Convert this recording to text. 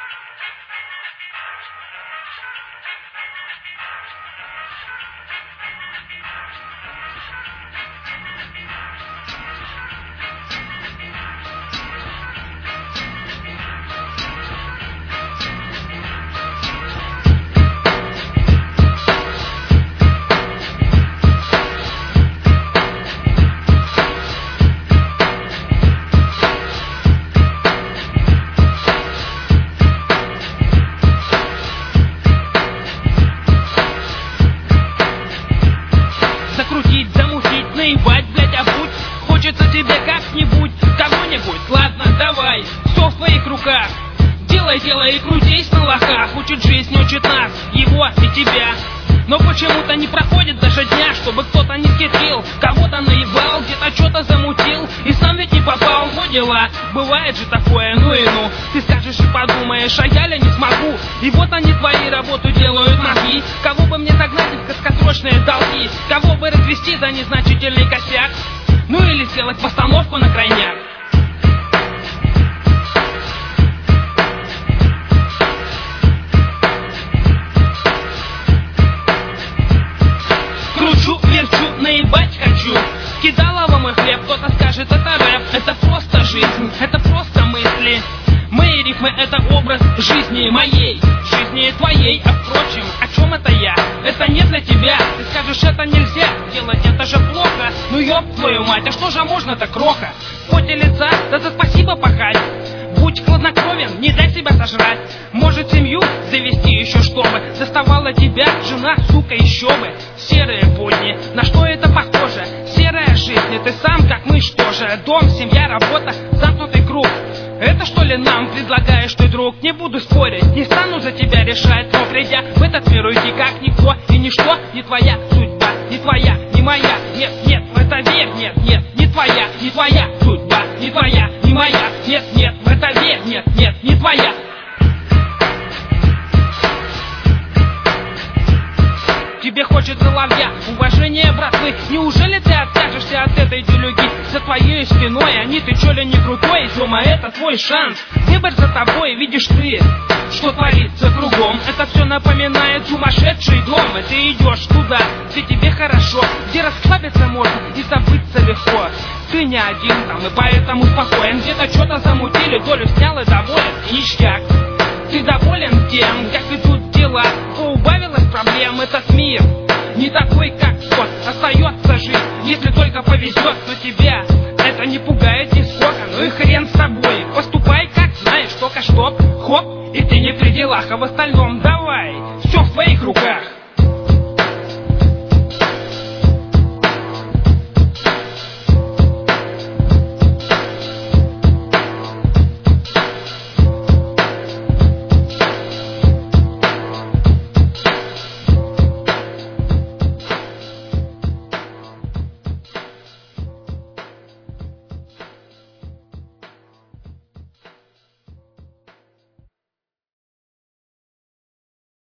Закрутить, замутить, наебать, блять, обуть. Хочется тебе как-нибудь, кого-нибудь. Ладно, давай, все в твоих руках. Делай, делай и крутись на лохах. Учит жизнь, учит нас, его и тебя. Но почему-то не проходит даже дня, чтобы кто-то не схитрил, кого-то наебал, где-то что-то замутил, и сам ведь не попал. Ну дела, бывает же такое, ну и ну. Ты скажешь и подумаешь, а я ли не смогу? И вот они твои работу делают мозги. Кого бы мне догнать в краткосрочные долги? Кого бы развести за незначительный косяк? Ну или сделать постановку на крайняк. Кручу, верчу, наебать хочу. Кидалово мой хлеб, кто-то скажет, это рэп. Это просто жизнь, это просто мысли. Мои рифмы — это образ жизни моей, жизни твоей. А впрочем, о чем это я? Это не для тебя. Ты скажешь, это нельзя делать, это же плохо. Ну ёб твою мать, а что же можно так кроха? В поте лица, да за спасибо пахать. Будь хладнокровен, не дай себя сожрать. Может семью завести еще, чтобы доставала тебя жена, сука, еще бы. Серые будни, на что это похоже? Серая жизнь, и ты сам как мышь тоже. Дом, семья, работа, замкнутый круг. Это что ли нам предлагаешь ты, друг? Не буду спорить, не стану за тебя решать. Но придя в этот мир уйти как никто и ничто. Не твоя судьба, не твоя, не моя. Нет, нет, в это верь, нет, нет, не твоя судьба, не твоя, не моя. Нет, нет, в это верь, нет, нет, не твоя. Тебе хочется ловья, уважение, братвы. Неужели ты откажешься от этой делюги? За твоей спиной они, ты чё ли не крутой? Тёма, это твой шанс. Выбор за тобой, видишь ты, что творится кругом. Это все напоминает сумасшедший дом. И ты идешь туда, где тебе хорошо, где расслабиться можно и забыться легко. Ты не один там и поэтому спокоен. Где-то что-то замутили, долю снял и доволен. Ништяк. Ты доволен тем, как идут дела? Поубавилось проблем, этот мир не такой, как тот. Остается жить, если только повезет. Но тебя это не пугает нисколько. Ну и хрен с тобой, поступай как знаешь, только чтоб, хоп, и ты не при делах. А в остальном, да,